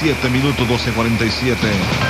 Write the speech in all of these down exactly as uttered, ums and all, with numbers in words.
siete minutos, doce cuarenta y siete.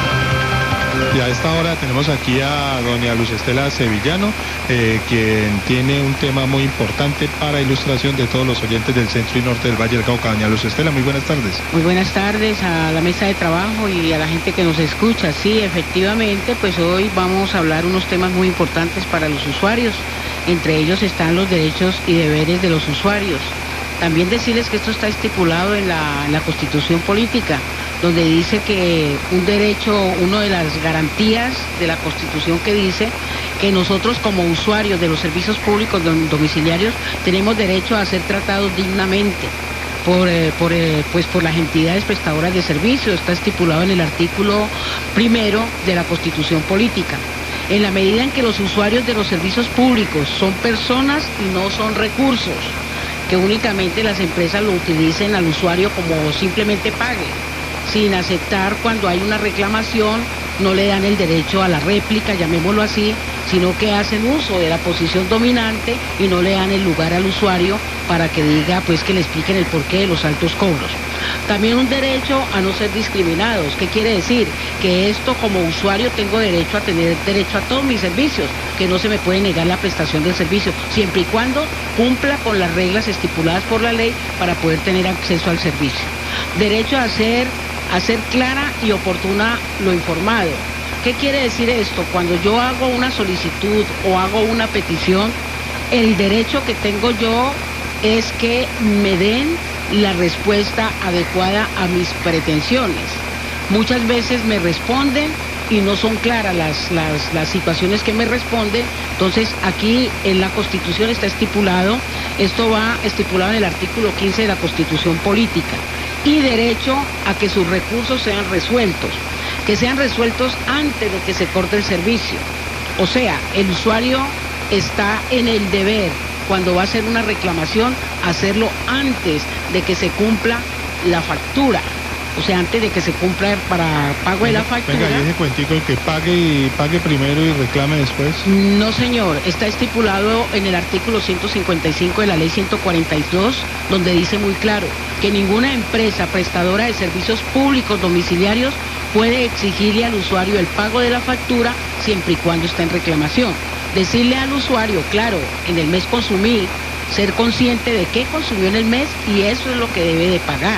Y a esta hora tenemos aquí a doña Luz Estela Sevillano, eh, quien tiene un tema muy importante para ilustración de todos los oyentes del centro y norte del Valle del Cauca. Doña Luz Estela, muy buenas tardes. Muy buenas tardes a la mesa de trabajo y a la gente que nos escucha. Sí, efectivamente, pues hoy vamos a hablar unos temas muy importantes para los usuarios. Entre ellos están los derechos y deberes de los usuarios. También decirles que esto está estipulado en la, en la Constitución Política, donde dice que un derecho, una de las garantías de la Constitución que dice que nosotros como usuarios de los servicios públicos domiciliarios tenemos derecho a ser tratados dignamente por, eh, por, eh, pues por las entidades prestadoras de servicios. Está estipulado en el artículo primero de la Constitución Política. En la medida en que los usuarios de los servicios públicos son personas y no son recursos, que únicamente las empresas lo utilicen al usuario como simplemente pague, sin aceptar cuando hay una reclamación, no le dan el derecho a la réplica, llamémoslo así, sino que hacen uso de la posición dominante y no le dan el lugar al usuario para que diga, pues que le expliquen el porqué de los altos cobros. También un derecho a no ser discriminados. ¿Qué quiere decir? Que esto como usuario tengo derecho a tener derecho a todos mis servicios, que no se me puede negar la prestación del servicio, siempre y cuando cumpla con las reglas estipuladas por la ley para poder tener acceso al servicio. Derecho a ser, a ser clara y oportuna lo informado. ¿Qué quiere decir esto? Cuando yo hago una solicitud o hago una petición, el derecho que tengo yo es que me den la respuesta adecuada a mis pretensiones. Muchas veces me responden y no son claras las, las, las situaciones que me responden. Entonces aquí en la Constitución está estipulado, esto va estipulado en el artículo quince de la Constitución Política, y derecho a que sus recursos sean resueltos, que sean resueltos antes de que se corte el servicio. O sea, el usuario está en el deber, cuando va a hacer una reclamación, hacerlo antes de que se cumpla la factura. O sea, antes de que se cumpla para pago venga, de la factura. Venga, y ese cuentico el que pague y pague primero y reclame después. No, señor, está estipulado en el artículo ciento cincuenta y cinco de la ley ciento cuarenta y dos, donde dice muy claro que ninguna empresa prestadora de servicios públicos domiciliarios puede exigirle al usuario el pago de la factura siempre y cuando esté en reclamación. Decirle al usuario, claro, en el mes consumí, ser consciente de qué consumió en el mes y eso es lo que debe de pagar.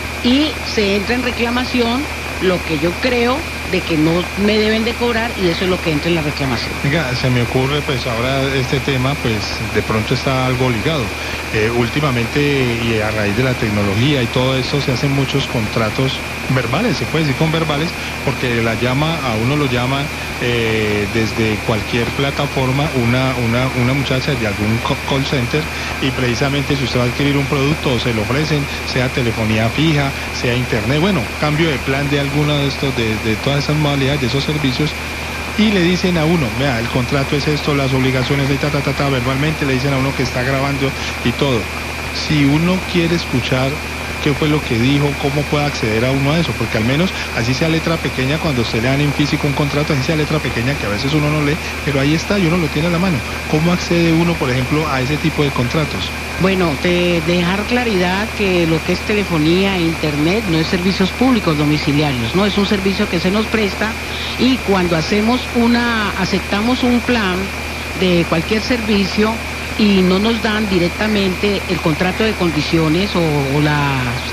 Y se entra en reclamación lo que yo creo de que no me deben de cobrar y eso es lo que entra en la reclamación. Venga, se me ocurre pues ahora este tema pues de pronto está algo ligado. Eh, últimamente y a raíz de la tecnología y todo esto se hacen muchos contratos verbales, se puede decir con verbales, porque la llama, a uno lo llaman eh, desde cualquier plataforma una, una, una muchacha de algún call center y precisamente si usted va a adquirir un producto o se lo ofrecen, sea telefonía fija, sea internet, bueno, cambio de plan de alguno de estos, de, de todas esas modalidades, de esos servicios, y le dicen a uno, vea, el contrato es esto, las obligaciones, y ta, ta, ta, ta, verbalmente le dicen a uno que está grabando y todo. Si uno quiere escuchar qué fue lo que dijo, cómo puede acceder a uno a eso, porque al menos así sea letra pequeña, cuando usted le dan en físico un contrato, así sea letra pequeña, que a veces uno no lee, pero ahí está y uno lo tiene a la mano. ¿Cómo accede uno, por ejemplo, a ese tipo de contratos? Bueno, de dejar claridad que lo que es telefonía e internet no es servicios públicos domiciliarios, no es un servicio que se nos presta y cuando hacemos una, aceptamos un plan de cualquier servicio y no nos dan directamente el contrato de condiciones o, o la,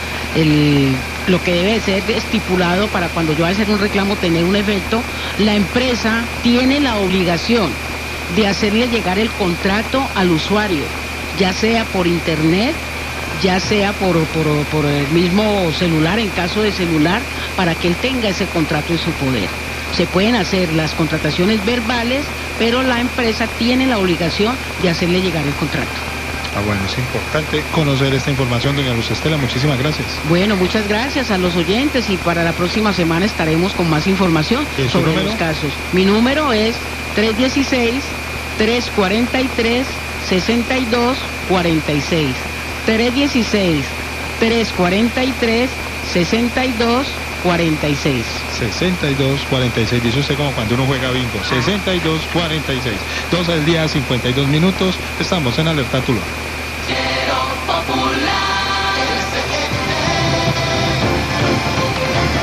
el, lo que debe ser estipulado para cuando yo voy a hacer un reclamo tener un efecto, la empresa tiene la obligación de hacerle llegar el contrato al usuario, ya sea por internet, ya sea por, por, por el mismo celular, en caso de celular, para que él tenga ese contrato en su poder. Se pueden hacer las contrataciones verbales, pero la empresa tiene la obligación de hacerle llegar el contrato. Ah, bueno, es importante conocer esta información, doña Luz Estela, muchísimas gracias. Bueno, muchas gracias a los oyentes y para la próxima semana estaremos con más información sobre los casos. Mi número es tres uno seis, tres cuatro tres, seis dos cuatro seis. tres uno seis, tres cuatro tres, seis dos cuatro seis. sesenta y dos cuarenta y seis, dice usted como cuando uno juega bingo. sesenta y dos cuarenta y seis. dos del día, cincuenta y dos minutos. Estamos en Alerta Tuluá. Popular.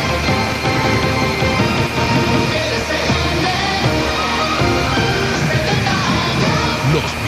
dos